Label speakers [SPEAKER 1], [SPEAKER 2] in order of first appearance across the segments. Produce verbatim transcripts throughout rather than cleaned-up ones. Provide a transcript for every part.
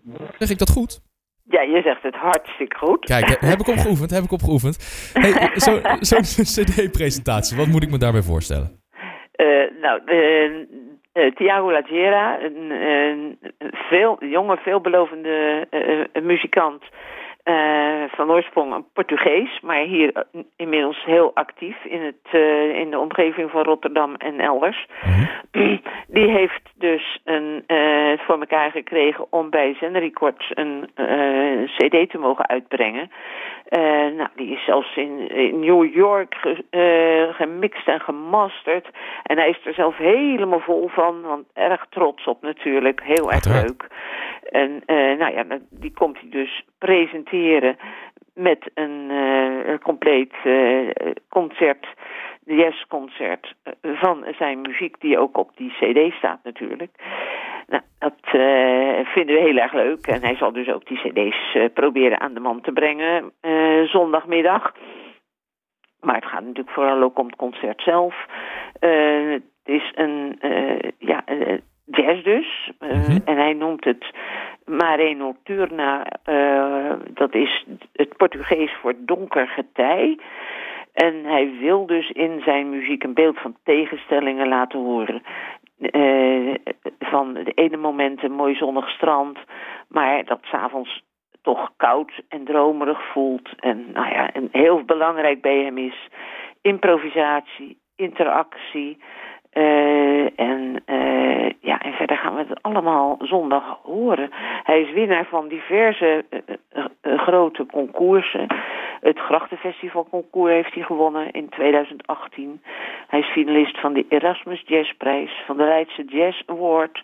[SPEAKER 1] Zeg ik dat goed?
[SPEAKER 2] Ja, je zegt het hartstikke goed.
[SPEAKER 1] Kijk, heb ik opgeoefend, heb ik opgeoefend. Hey, zo'n zo cd-presentatie, wat moet ik me daarbij voorstellen?
[SPEAKER 2] Uh, nou, uh, uh, Thiago Lagera, een, een veel, jonge, veelbelovende uh, muzikant... Uh, van oorsprong een Portugees, maar hier inmiddels heel actief in, het, uh, in de omgeving van Rotterdam en elders. Mm-hmm. Die heeft dus een, uh, voor elkaar gekregen om bij Zen Records een uh, cd te mogen uitbrengen. Uh, nou, die is zelfs in, in New York ge, uh, gemixt en gemasterd. En hij is er zelf helemaal vol van, want erg trots op natuurlijk. Heel erg leuk. En uh, nou ja, die komt hij dus presenteren met een uh, compleet uh, concert, jazzconcert van zijn muziek die ook op die cd staat natuurlijk. Nou, dat uh, vinden we heel erg leuk. En hij zal dus ook die cd's uh, proberen aan de man te brengen uh, zondagmiddag. Maar het gaat natuurlijk vooral ook om het concert zelf. Uh, het is een uh, ja, uh, jazz dus. Uh, mm-hmm. En hij noemt het Mare Nocturna. Uh, dat is het Portugees voor donker getij. En hij wil dus in zijn muziek een beeld van tegenstellingen laten horen. Uh, van de ene moment een mooi zonnig strand, maar dat 's avonds toch koud en dromerig voelt. En nou ja, en heel belangrijk bij hem is improvisatie, interactie. Uh, en, uh, ja, en verder gaan we het allemaal zondag horen. Hij is winnaar van diverse uh, uh, uh, grote concoursen. Het Grachtenfestival concours heeft hij gewonnen in tweeduizend achttien. Hij is finalist van de Erasmus Jazzprijs, van de Leidse Jazz Award,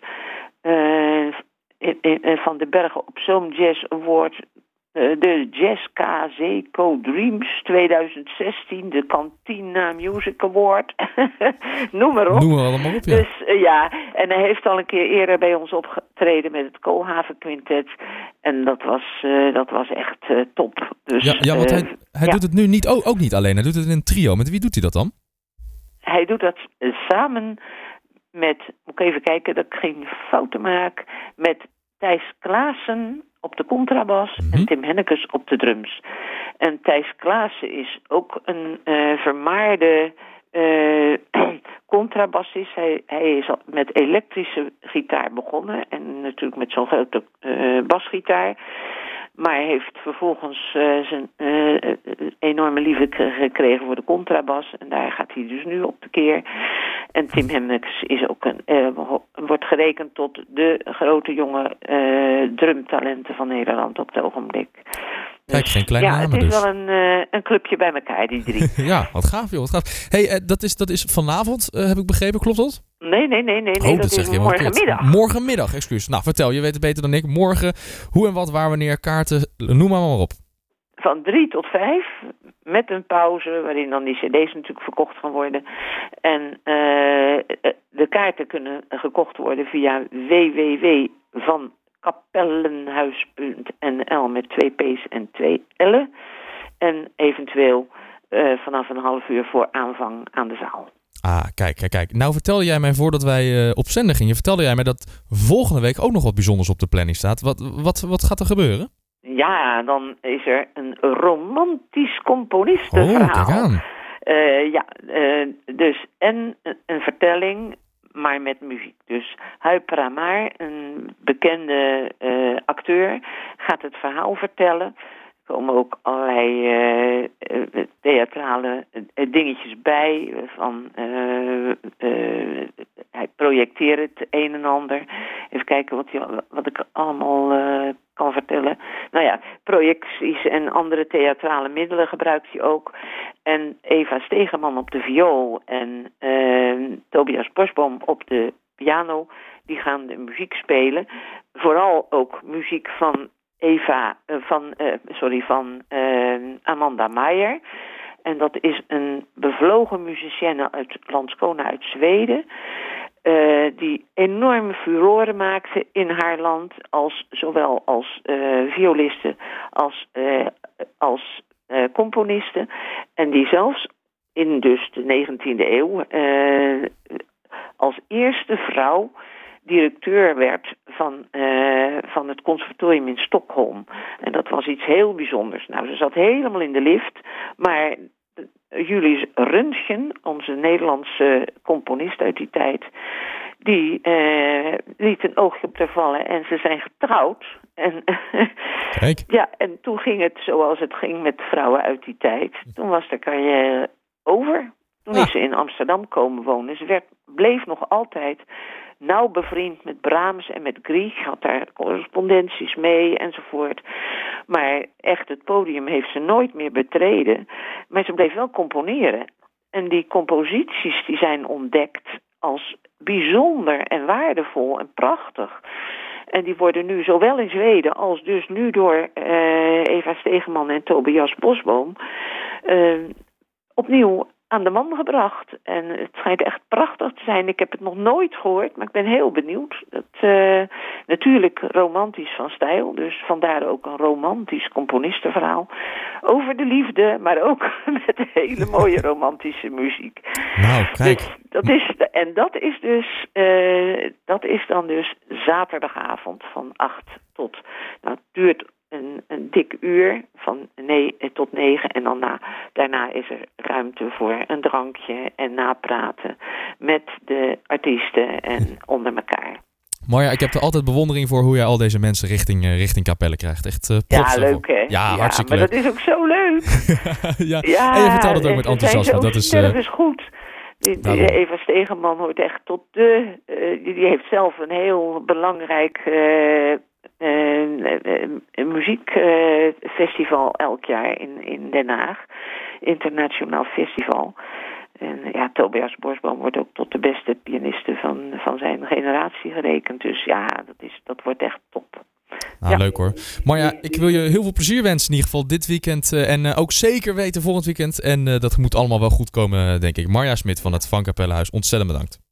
[SPEAKER 2] uh, in, in, van de Bergen op Zoom Jazz Award, uh, de Jazz K Z Co Dreams tweeduizend zestien, de Cantina Music Award, noem maar op.
[SPEAKER 1] Noem maar allemaal op, ja.
[SPEAKER 2] Dus uh, ja, en hij heeft al een keer eerder bij ons opgetreden met het Koolhaven Quintet. En dat was, uh, dat was echt uh, top. Dus,
[SPEAKER 1] ja, ja, want
[SPEAKER 2] uh,
[SPEAKER 1] hij, hij
[SPEAKER 2] ja.
[SPEAKER 1] doet het nu niet, ook, ook niet alleen. Hij doet het in een trio. Met wie doet hij dat dan?
[SPEAKER 2] Hij doet dat uh, samen met, moet ik even kijken dat ik geen fouten maak, met Thijs Klaassen op de contrabas mm-hmm. en Tim Hennekes op de drums. En Thijs Klaassen is ook een uh, vermaarde uh, contrabassist. Hij, hij is al met elektrische gitaar begonnen en natuurlijk met zo'n grote uh, basgitaar. Maar hij heeft vervolgens uh, zijn uh, enorme liefde gekregen voor de contrabas. En daar gaat hij dus nu op de keer. En Tim Hemmeks is ook een, uh, wordt gerekend tot de grote jonge uh, drumtalenten van Nederland op het ogenblik.
[SPEAKER 1] Kijk,
[SPEAKER 2] dus,
[SPEAKER 1] geen kleine
[SPEAKER 2] ja,
[SPEAKER 1] namen
[SPEAKER 2] het is
[SPEAKER 1] dus.
[SPEAKER 2] wel een, uh, een clubje bij elkaar, die drie.
[SPEAKER 1] Ja, wat gaaf joh, wat gaaf. Hey, uh, dat, is, dat is vanavond, uh, heb ik begrepen, klopt dat?
[SPEAKER 2] Nee, nee, nee, nee, nee
[SPEAKER 1] oh,
[SPEAKER 2] dat,
[SPEAKER 1] dat
[SPEAKER 2] is morgenmiddag.
[SPEAKER 1] Morgenmiddag, excuus. Nou, vertel, je weet het beter dan ik. Morgen, hoe en wat, waar, wanneer, kaarten, noem maar maar op.
[SPEAKER 2] Van drie tot vijf, met een pauze, waarin dan die cd's natuurlijk verkocht gaan worden. En uh, de kaarten kunnen gekocht worden via w w w van kapellenhuis punt n l met twee p's en twee l'en. En eventueel uh, vanaf een half uur voor aanvang aan de zaal.
[SPEAKER 1] Ah, kijk, kijk, kijk. Nou vertelde jij mij voordat wij uh, op zender gingen, vertelde jij mij dat volgende week ook nog wat bijzonders op de planning staat. Wat, wat, wat gaat er gebeuren?
[SPEAKER 2] Ja, dan is er een romantisch componistenverhaal.
[SPEAKER 1] Oh, kijk aan.
[SPEAKER 2] Uh, ja, uh, dus en een vertelling, maar met muziek. Dus Huip Ramar, een bekende uh, acteur, gaat het verhaal vertellen. Er komen ook allerlei uh, uh, theatrale uh, dingetjes bij. Van, uh, uh, hij projecteert het een en ander. Even kijken wat, die, wat ik allemaal uh, kan vertellen. Nou ja, projecties en andere theatrale middelen gebruikt hij ook. En Eva Stegeman op de viool en uh, Tobias Bosboom op de piano. Die gaan de muziek spelen. Vooral ook muziek van Eva, uh, van, uh, sorry, van uh, Amanda Meijer. En dat is een bevlogen musicienne uit Landskrona uit Zweden. Uh, die enorme furoren maakte in haar land, als, zowel als uh, violiste als, uh, als uh, componiste. En die zelfs in dus de negentiende eeuw uh, als eerste vrouw directeur werd van, uh, van het conservatorium in Stockholm. En dat was iets heel bijzonders. Nou, ze zat helemaal in de lift, maar Julius Röntgen, onze Nederlandse componist uit die tijd, die uh, liet een oogje op haar vallen en ze zijn getrouwd. En,
[SPEAKER 1] Kijk.
[SPEAKER 2] Ja, en toen ging het zoals het ging met vrouwen uit die tijd. Toen was de carrière over. Toen ah. is ze in Amsterdam komen wonen. Ze werd, bleef nog altijd nauw bevriend met Brahms en met Grieg. Had daar correspondenties mee enzovoort. Maar echt het podium heeft ze nooit meer betreden. Maar ze bleef wel componeren. En die composities die zijn ontdekt als bijzonder en waardevol en prachtig. En die worden nu zowel in Zweden als dus nu door uh, Eva Stegeman en Tobias Bosboom uh, opnieuw aan de man gebracht. En het schijnt echt prachtig te zijn. Ik heb het nog nooit gehoord, maar ik ben heel benieuwd. Dat, uh, natuurlijk romantisch van stijl, dus vandaar ook een romantisch componistenverhaal. Over de liefde, maar ook met hele mooie romantische muziek.
[SPEAKER 1] Nou, kijk.
[SPEAKER 2] Dus dat is, en dat is dus, uh, dat is dan dus zaterdagavond van acht tot, nou het duurt Een, een dik uur van nee tot negen en dan na, daarna is er ruimte voor een drankje en napraten met de artiesten en onder elkaar.
[SPEAKER 1] Marja, ik heb er altijd bewondering voor hoe jij al deze mensen richting, uh, richting Capelle krijgt. Echt uh, props.
[SPEAKER 2] Ja, leuk hè?
[SPEAKER 1] Ja,
[SPEAKER 2] ja,
[SPEAKER 1] hartstikke
[SPEAKER 2] maar
[SPEAKER 1] leuk.
[SPEAKER 2] dat is ook zo leuk.
[SPEAKER 1] ja.
[SPEAKER 2] ja,
[SPEAKER 1] en je vertelt het ook met enthousiasme. Dat is uh,
[SPEAKER 2] is goed. Die, die Eva Stegeman hoort echt tot de... Uh, die, die heeft zelf een heel belangrijk... Uh, Uh, een muziekfestival uh, elk jaar in, in Den Haag. Internationaal festival. En ja, Tobias Bosboom wordt ook tot de beste pianisten van, van zijn generatie gerekend. Dus ja, dat, is, dat wordt echt top.
[SPEAKER 1] Nou, ja. Leuk hoor. Marja, ik wil je heel veel plezier wensen in ieder geval dit weekend. Uh, en uh, ook zeker weten volgend weekend. En uh, dat moet allemaal wel goed komen, denk ik. Marja Smit van het Van Capellehuis, ontzettend bedankt.